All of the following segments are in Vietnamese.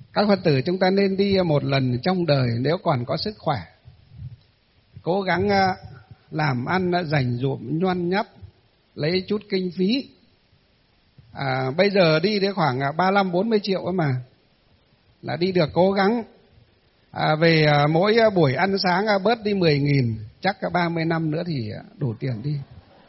Các Phật tử chúng ta nên đi một lần trong đời nếu còn có sức khỏe. Cố gắng làm ăn dành dụm nhoăn nhắp, lấy chút kinh phí. Bây giờ đi đến khoảng 35-40 triệu mà là đi được, cố gắng. Về mỗi buổi ăn sáng bớt đi 10.000, chắc 30 năm nữa thì đủ tiền đi.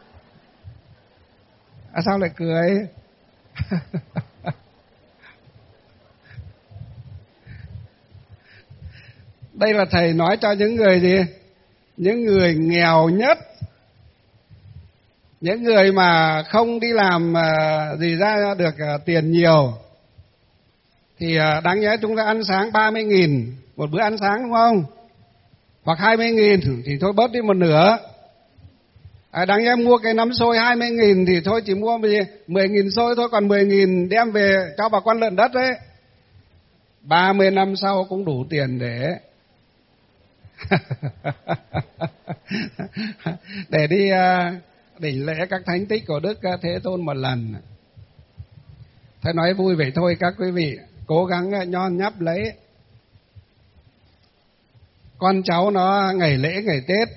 Sao lại cười? Đây là thầy nói cho những người gì? Những người nghèo nhất, những người mà không đi làm gì ra được tiền nhiều, thì đáng nhẽ chúng ta ăn sáng 30.000 một bữa ăn sáng, đúng không? Hoặc 20.000 thì thôi bớt đi một nửa. Đáng nhẽ mua cái nắm xôi 20.000 thì thôi chỉ mua 10.000 xôi thôi, còn 10.000 đem về cho bà con lợn đất đấy. 30 năm sau cũng đủ tiền để đi đỉnh lễ các thánh tích của Đức Thế Tôn một lần. Thầy nói vui vậy thôi, các quý vị cố gắng nhon nhắp lấy. Con cháu nó ngày lễ ngày Tết,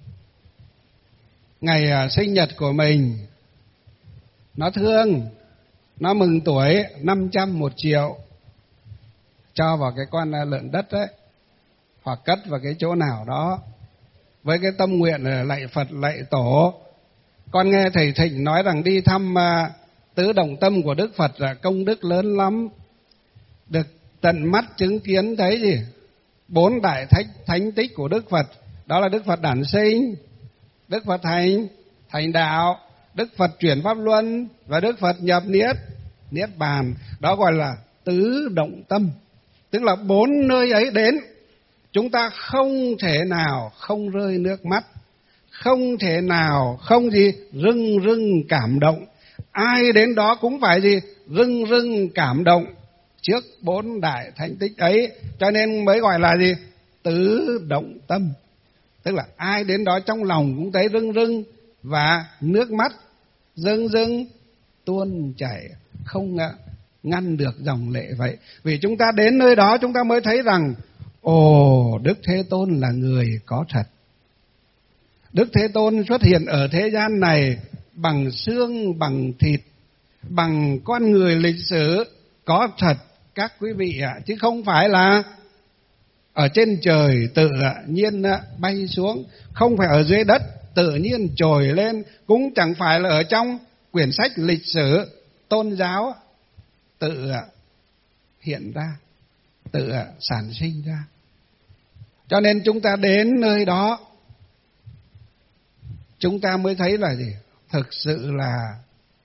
ngày sinh nhật của mình, nó thương, nó mừng tuổi 500, 1 triệu, cho vào cái con lợn đất đấy, hoặc cất vào cái chỗ nào đó với cái tâm nguyện là lạy Phật lạy Tổ. Con nghe thầy Thịnh nói rằng đi thăm tứ động tâm của Đức Phật là công đức lớn lắm, được tận mắt chứng kiến thấy gì? 4 đại thánh tích của Đức Phật, đó là Đức Phật đản sinh, Đức Phật thành đạo, Đức Phật chuyển pháp luân và Đức Phật nhập niết bàn. Đó gọi là tứ động tâm, tức là 4 nơi ấy đến, chúng ta không thể nào không rơi nước mắt, không thể nào không rưng rưng cảm động. Ai đến đó cũng phải rưng rưng cảm động trước 4 đại thánh tích ấy, cho nên mới gọi là tứ động tâm. Tức là ai đến đó trong lòng cũng thấy rưng rưng và nước mắt rưng rưng tuôn chảy, không ngăn được dòng lệ vậy. Vì chúng ta đến nơi đó chúng ta mới thấy rằng Đức Thế Tôn là người có thật. Đức Thế Tôn xuất hiện ở thế gian này bằng xương, bằng thịt, bằng con người lịch sử có thật các quý vị ạ, chứ không phải là ở trên trời tự nhiên bay xuống, không phải ở dưới đất tự nhiên trồi lên, cũng chẳng phải là ở trong quyển sách lịch sử tôn giáo tự hiện ra, tự sản sinh ra. Cho nên chúng ta đến nơi đó chúng ta mới thấy là thực sự là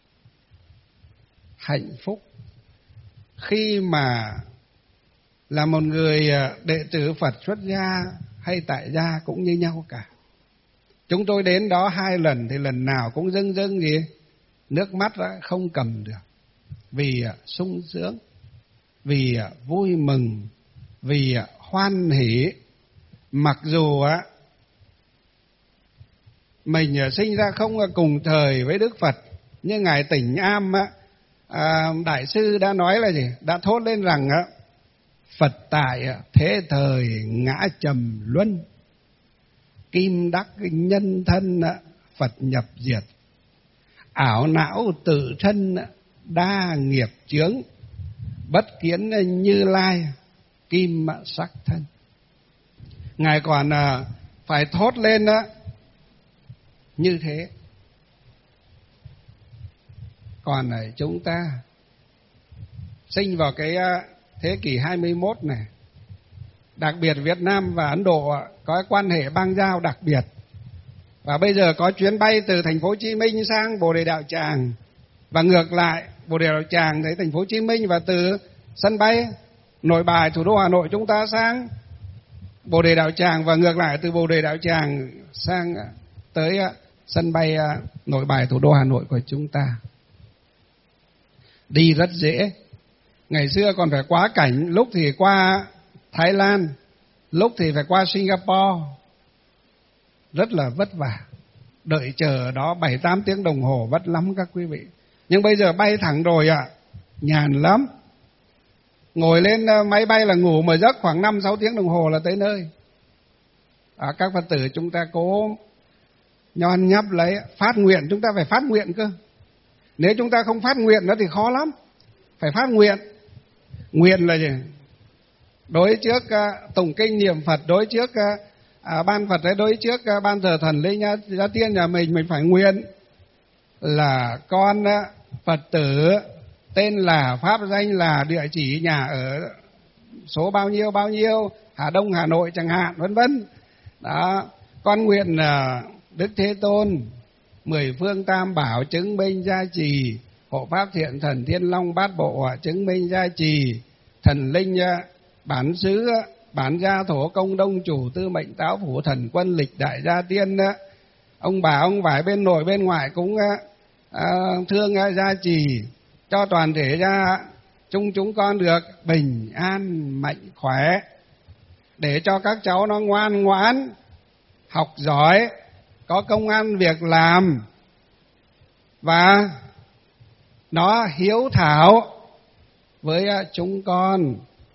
hạnh phúc khi mà là một người đệ tử Phật xuất gia hay tại gia cũng như nhau cả. Chúng tôi đến đó 2 lần thì lần nào cũng rưng rưng nước mắt không cầm được, vì sung sướng, vì vui mừng, vì hoan hỷ. Mặc dù mình sinh ra không cùng thời với Đức Phật, nhưng ngài Tỉnh Am đại sư đã nói là đã thốt lên rằng Phật tại thế thời ngã trầm luân, kim đắc nhân thân Phật nhập diệt, ảo não tự thân đa nghiệp chướng, bất kiến Như Lai kim sắc thân. Ngài còn phải thốt lên như thế. Còn chúng ta sinh vào cái thế kỷ 21 này, đặc biệt Việt Nam và Ấn Độ có quan hệ bang giao đặc biệt. Và bây giờ có chuyến bay từ thành phố Hồ Chí Minh sang Bồ Đề Đạo Tràng, và ngược lại Bồ Đề Đạo Tràng tới thành phố Hồ Chí Minh, và từ sân bay Nội Bài thủ đô Hà Nội chúng ta sang Bồ Đề Đạo Tràng, và ngược lại từ Bồ Đề Đạo Tràng sang tới sân bay Nội Bài thủ đô Hà Nội của chúng ta. Đi rất dễ. Ngày xưa còn phải quá cảnh, lúc thì qua Thái Lan, lúc thì phải qua Singapore, rất là vất vả. Đợi chờ đó 7-8 tiếng đồng hồ vất lắm các quý vị. Nhưng bây giờ bay thẳng rồi nhàn lắm. ngồi lên máy bay là ngủ một giấc khoảng 5-6 tiếng đồng hồ là tới nơi. Các Phật tử chúng ta cố nhon nhấp lấy, phát nguyện, chúng ta phải phát nguyện cơ. Nếu chúng ta không phát nguyện nó thì khó lắm. Phải phát nguyện. Nguyện là gì? Đối trước tụng kinh niệm Phật, đối trước ban Phật đấy, đối trước ban thờ thần linh gia tiên nhà mình phải nguyện là con Phật tử tên là, pháp danh là, địa chỉ nhà ở số bao nhiêu, Hà Đông, Hà Nội chẳng hạn, vân vân. Đó, con nguyện là Đức Thế Tôn 10 phương tam bảo chứng minh gia trì, hộ pháp thiện thần Thiên Long bát bộ chứng minh gia trì, thần linh bản xứ bản gia thổ công đông chủ tư mệnh táo phủ thần quân lịch đại gia tiên, ông bà ông vải bên nội bên ngoại cũng thương gia trì cho toàn thể gia chúng con được bình an mạnh khỏe, để cho các cháu nó ngoan ngoãn học giỏi, có công ăn việc làm và nó hiếu thảo với chúng con.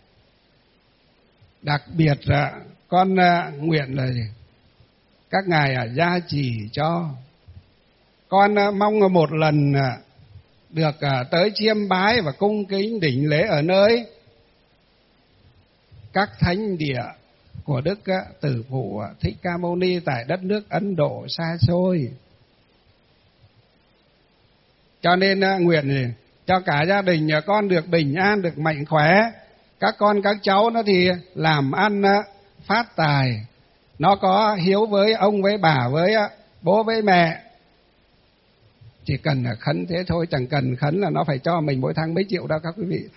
Đặc biệt là con nguyện là gì? Các ngài gia trì cho con, mong một lần được tới chiêm bái và cung kính đảnh lễ ở nơi các thánh địa của Đức Tử Phụ Thích Ca Mâu Ni tại đất nước Ấn Độ xa xôi. Cho nên nguyện gì? Cho cả gia đình nhà con được bình an, được mạnh khỏe. Các con các cháu nó thì làm ăn phát tài, nó có hiếu với ông với bà, với bố với mẹ. Chỉ cần là khấn thế thôi, chẳng cần khấn là nó phải cho mình mỗi tháng mấy triệu đâu các quý vị.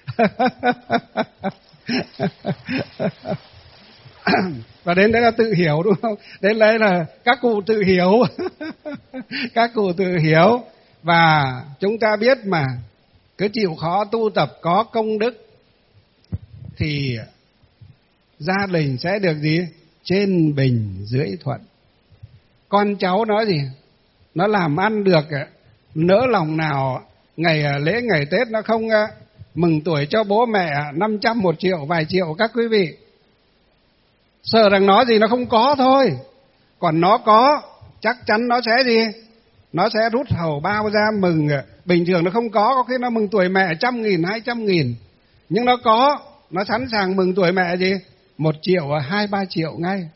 Và đến đấy là tự hiểu, đúng không? Đến đấy là các cụ tự hiểu. Các cụ tự hiểu. Và chúng ta biết mà, cứ chịu khó tu tập có công đức thì gia đình sẽ được gì? Trên bình dưới thuận. Con cháu nó gì? Nó làm ăn được, nỡ lòng nào ngày lễ ngày Tết nó không mừng tuổi cho bố mẹ 500, 1 triệu, vài triệu các quý vị. Sợ rằng nó gì nó không có thôi. Còn nó có, chắc chắn nó sẽ gì? Nó sẽ rút hầu bao ra mừng. Bình thường nó không có khi nó mừng tuổi mẹ 100.000, 200.000. Nhưng nó có, nó sẵn sàng mừng tuổi mẹ gì? 1 triệu, 2-3 triệu ngay.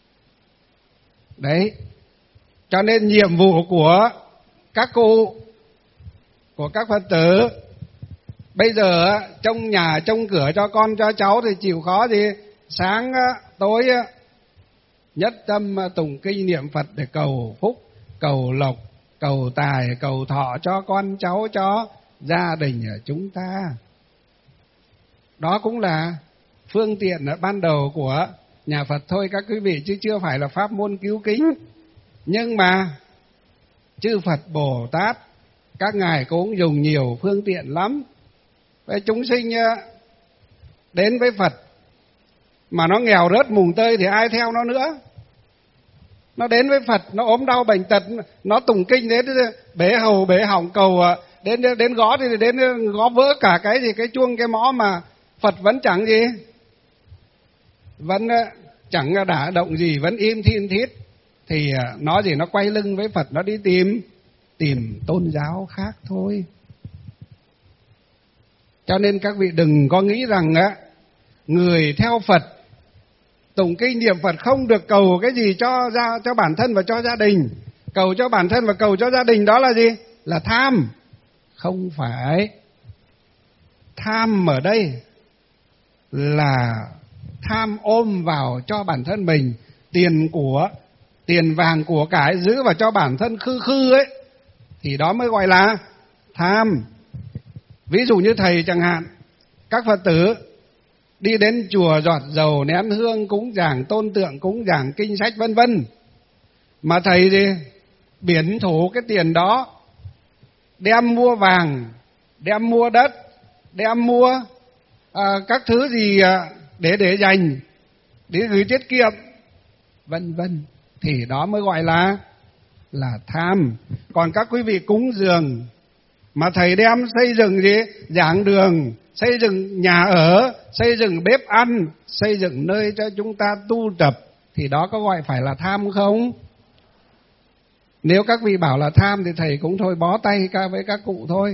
Đấy. Cho nên nhiệm vụ của các cụ, của các Phật tử, bây giờ trong nhà trông cửa cho con cho cháu thì chịu khó gì? Sáng tối nhất tâm tụng kinh niệm Phật để cầu phúc, cầu lộc, cầu tài, cầu thọ cho con cháu, cho gia đình chúng ta. Đó cũng là phương tiện ban đầu của nhà Phật thôi các quý vị, chứ chưa phải là pháp môn cứu kính. Nhưng mà chư Phật Bồ Tát các ngài cũng dùng nhiều phương tiện lắm. Vậy chúng sinh đến với Phật mà nó nghèo rớt mùng tơi thì ai theo nó nữa? Nó đến với Phật, nó ốm đau bệnh tật, nó tụng kinh đến bể hầu bể họng cầu, đến gõ thì đến gõ vỡ cả cái gì, cái chuông cái mõ mà Phật vẫn chẳng gì, vẫn chẳng đả động gì, vẫn im thiên thiết, thì nó gì, nó quay lưng với Phật, nó đi tìm tôn giáo khác thôi. Cho nên các vị đừng có nghĩ rằng người theo Phật tụng kinh niệm Phật không được cầu cái gì cho bản thân và cho gia đình. Cầu cho bản thân và cầu cho gia đình đó là gì? Là tham. Không phải. Tham ở đây là tham ôm vào cho bản thân mình tiền vàng của cải, giữ vào cho bản thân khư ấy, thì đó mới gọi là tham. Ví dụ như thầy chẳng hạn, các Phật tử đi đến chùa giọt dầu nén hương cúng dường tôn tượng, cúng dường kinh sách vân vân, mà thầy gì biển thủ cái tiền đó đem mua vàng, đem mua đất, đem mua các thứ gì để dành, để gửi tiết kiệm vân vân, thì đó mới gọi là tham. Còn các quý vị cúng dường mà thầy đem xây dựng gì giảng đường, xây dựng nhà ở, xây dựng bếp ăn, xây dựng nơi cho chúng ta tu tập, thì đó có gọi phải là tham không? Nếu các vị bảo là tham thì thầy cũng thôi bó tay với các cụ thôi.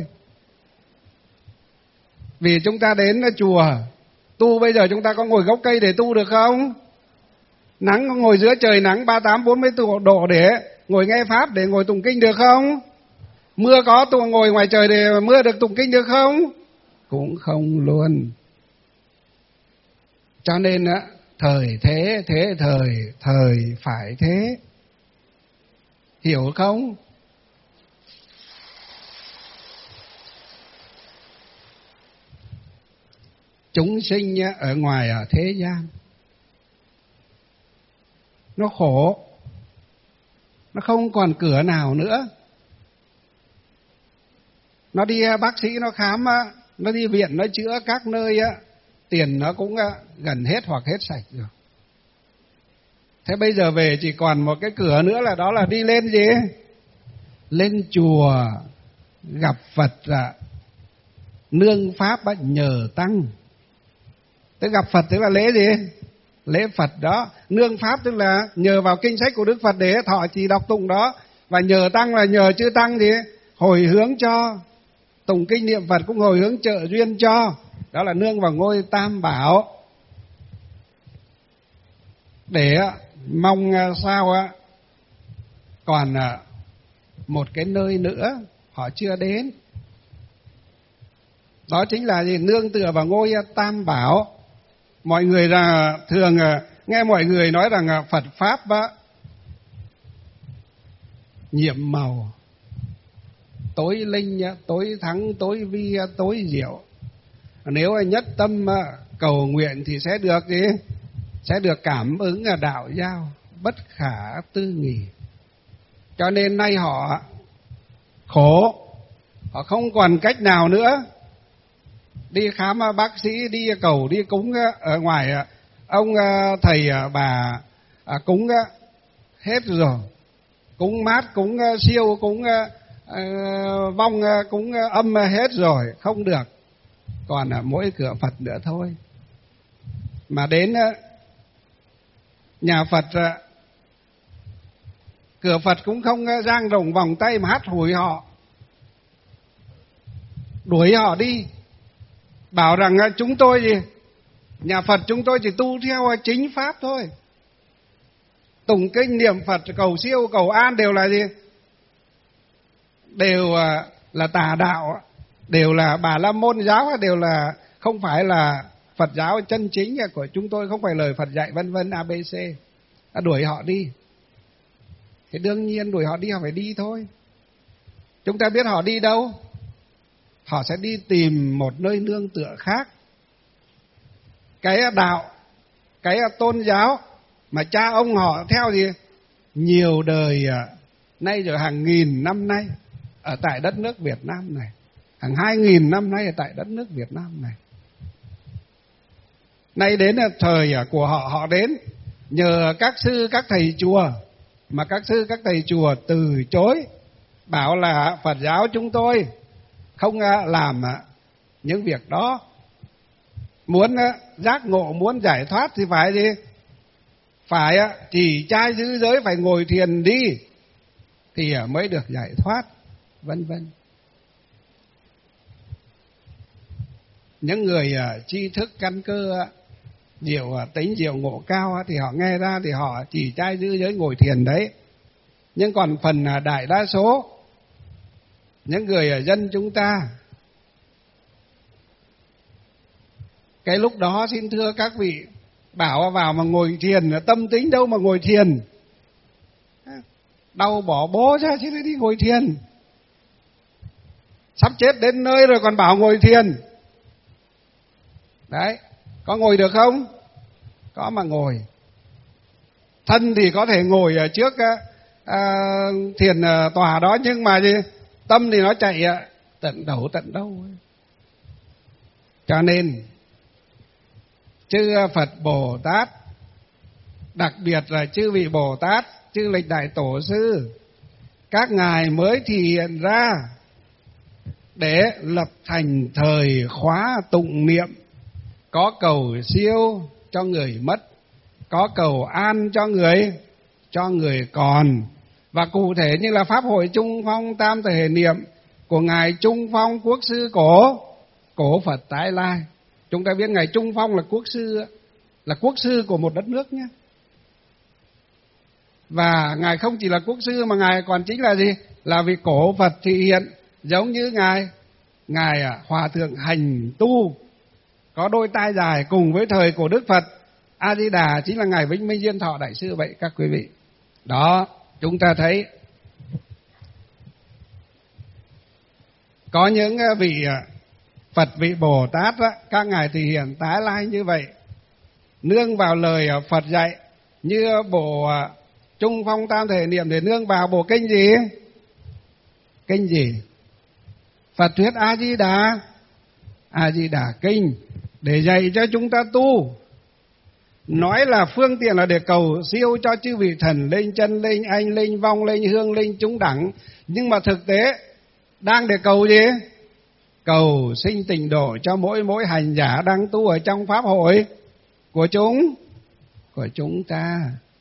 Vì chúng ta đến chùa tu, bây giờ chúng ta có ngồi gốc cây để tu được không? Nắng có ngồi dưới trời nắng 38-40 độ để ngồi nghe pháp, để ngồi tụng kinh được không? Mưa có ngồi ngoài trời để mưa được tụng kinh được không? Cũng không luôn. Cho nên thời thế thế thời phải thế. Hiểu không? Chúng sinh ở ngoài thế gian nó khổ, nó không còn cửa nào nữa. Nó đi bác sĩ nó khám, nó đi viện nó chữa các nơi, tiền nó cũng gần hết hoặc hết sạch rồi. Thế bây giờ về chỉ còn một cái cửa nữa, là đó là đi lên gì? Lên chùa gặp Phật, nương pháp nhờ tăng. Tức gặp Phật tức là lễ gì? Lễ Phật đó. Nương pháp tức là nhờ vào kinh sách của Đức Phật để thọ trì đọc tụng đó. Và nhờ tăng là nhờ chư tăng gì? Hồi hướng cho. Tụng kinh niệm Phật cũng hồi hướng trợ duyên cho. Đó là nương vào ngôi Tam Bảo. Để mong sao còn một cái nơi nữa họ chưa đến. Đó chính là gì? Nương tựa vào ngôi Tam Bảo. Mọi người thường nghe mọi người nói rằng Phật Pháp nhiệm màu, tối linh, tối thắng, tối vi, tối diệu. Nếu nhất tâm cầu nguyện thì sẽ được gì? Sẽ được cảm ứng đạo giao bất khả tư nghì. Cho nên nay họ khổ, họ không còn cách nào nữa. Đi khám bác sĩ, đi cầu, đi cúng ở ngoài, ông thầy bà cúng hết rồi. Cúng mát, cúng siêu, cúng vong, cúng âm hết rồi, không được. Còn mỗi cửa Phật nữa thôi. Mà đến nhà Phật, cửa Phật cũng không dang rộng vòng tay mà hắt hủi họ, đuổi họ đi, bảo rằng chúng tôi gì? Nhà Phật chúng tôi chỉ tu theo chính pháp thôi. Tụng kinh niệm Phật, cầu siêu, cầu an đều là gì? Đều là tà đạo, đều là Bà La Môn giáo, đều là không phải là Phật giáo chân chính của chúng tôi, không phải lời Phật dạy, vân vân ABC. Đuổi họ đi. Thì đương nhiên đuổi họ đi, họ phải đi thôi. Chúng ta biết họ đi đâu? Họ sẽ đi tìm một nơi nương tựa khác. Cái đạo, cái tôn giáo mà cha ông họ theo gì? Nhiều đời nay rồi, hàng nghìn năm nay ở tại đất nước Việt Nam này, hàng 2000 năm nay ở tại đất nước Việt Nam này. Nay đến thời của họ, họ đến nhờ các sư các thầy chùa, mà các sư các thầy chùa từ chối, bảo là Phật giáo chúng tôi không làm những việc đó. Muốn giác ngộ, muốn giải thoát thì phải gì? Phải chỉ trai giữ giới, phải ngồi thiền đi thì mới được giải thoát, vân vân. Những người tri thức căn cơ, diệu tính, diệu ngộ cao thì họ nghe ra thì họ chỉ trai giữ giới ngồi thiền đấy. Nhưng còn phần đại đa số những người dân chúng ta, cái lúc đó xin thưa các vị, bảo vào mà ngồi thiền, tâm tính đâu mà ngồi thiền. Đau bỏ bố ra chứ đi ngồi thiền. Sắp chết đến nơi rồi còn bảo ngồi thiền. Đấy, có ngồi được không? Có mà ngồi. Thân thì có thể ngồi ở trước thiền tòa đó, nhưng mà gì? Tâm thì nó chạy tận đâu. Cho nên chư Phật Bồ Tát, đặc biệt là chư vị Bồ Tát, chư Lịch Đại Tổ Sư, các ngài mới thể hiện ra để lập thành thời khóa tụng niệm, có cầu siêu cho người mất, có cầu an cho người còn. Và cụ thể như là Pháp hội Trung Phong Tam Thể Niệm của Ngài Trung Phong Quốc sư cổ Phật Tái Lai. Chúng ta biết Ngài Trung Phong là quốc sư của một đất nước nhé. Và Ngài không chỉ là quốc sư mà Ngài còn chính là gì? Là vị cổ Phật thị hiện, giống như Ngài Hòa Thượng Hành Tu, có đôi tai dài cùng với thời của Đức Phật A Di Đà, chính là Ngài Vĩnh Minh Diên Thọ Đại sư vậy các quý vị. Đó, chúng ta thấy có những vị Phật, vị Bồ Tát đó, các ngài thì hiện tái lai như vậy, nương vào lời Phật dạy, như bộ Trung Phong Tam Thể Niệm để nương vào bộ kinh gì? Kinh gì? Phật thuyết A Di Đà Kinh, để dạy cho chúng ta tu. Nói là phương tiện là để cầu siêu cho chư vị thần linh, chân linh, anh linh, vong linh, hương linh, chúng đẳng. Nhưng mà thực tế đang để cầu gì? Cầu sinh tịnh độ cho mỗi hành giả đang tu ở trong pháp hội của chúng ta.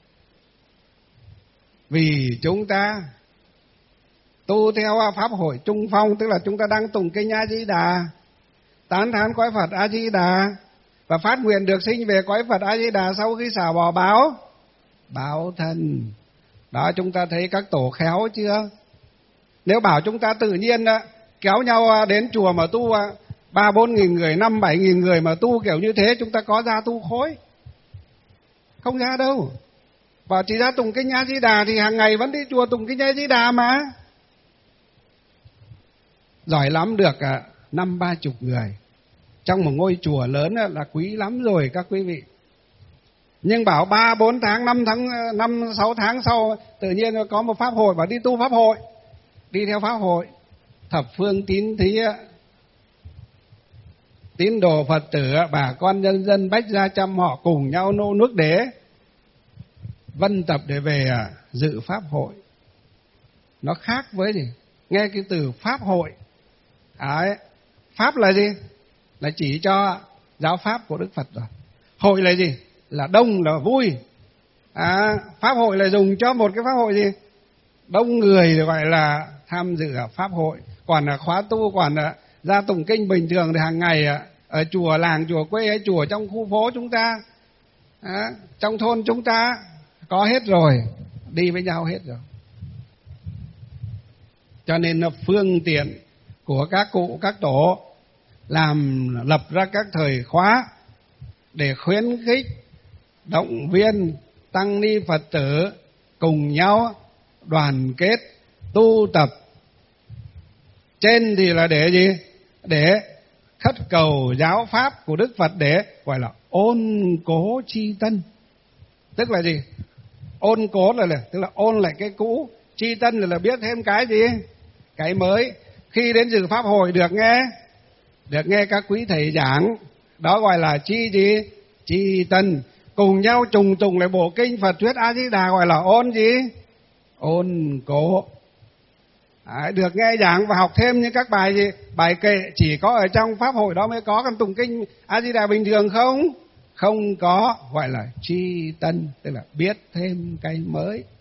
Vì chúng ta tu theo pháp hội Trung Phong, tức là chúng ta đang tụng kinh A Di Đà, tán thán cõi Phật A Di Đà, và phát nguyện được sinh về cõi Phật A Di Đà sau khi xả bỏ báo thân. Đó, chúng ta thấy các tổ khéo chưa? Nếu bảo chúng ta tự nhiên kéo nhau đến chùa mà tu 3-4 nghìn người, 5-7 nghìn người mà tu kiểu như thế, chúng ta có ra tu khối? Không ra đâu. Bảo chỉ ra tụng kinh A Di Đà thì hàng ngày vẫn đi chùa tụng kinh A Di Đà mà. Giỏi lắm được 50-30 người trong một ngôi chùa lớn là quý lắm rồi các quý vị. Nhưng bảo 3-4 tháng, 5-6 tháng sau tự nhiên có một pháp hội và đi tu pháp hội, đi theo pháp hội, thập phương tín thí, tín đồ Phật tử, bà con nhân dân bách gia trăm họ cùng nhau nô nước để vân tập để về dự pháp hội. Nó khác với gì? Nghe cái từ pháp hội, pháp là gì? Là chỉ cho giáo pháp của Đức Phật rồi. Hội là gì? Là đông, là vui. Pháp hội là dùng cho một cái pháp hội gì? Đông người gọi là tham dự pháp hội. Còn là khóa tu, còn là ra tụng kinh bình thường thì hàng ngày ở chùa làng, chùa quê hay chùa trong khu phố chúng ta, trong thôn chúng ta có hết rồi, đi với nhau hết rồi. Cho nên là phương tiện của các cụ, các tổ lập ra các thời khóa để khuyến khích, động viên tăng ni Phật tử cùng nhau đoàn kết tu tập. Trên thì là để gì? Để khất cầu giáo pháp của Đức Phật, để gọi là ôn cố tri tân. Tức là gì? Ôn cố là tức là ôn lại cái cũ, tri tân là biết thêm cái gì? Cái mới. Khi đến dự pháp hội được nghe các quý thầy giảng, đó gọi là tri tân. Cùng nhau trùng tùng lại bộ kinh Phật thuyết A Di Đà gọi là ôn gì? Ôn cố. Được nghe giảng và học thêm những các bài gì? Bài kệ chỉ có ở trong pháp hội đó mới có, còn tụng kinh A Di Đà bình thường không có, gọi là tri tân, tức là biết thêm cái mới.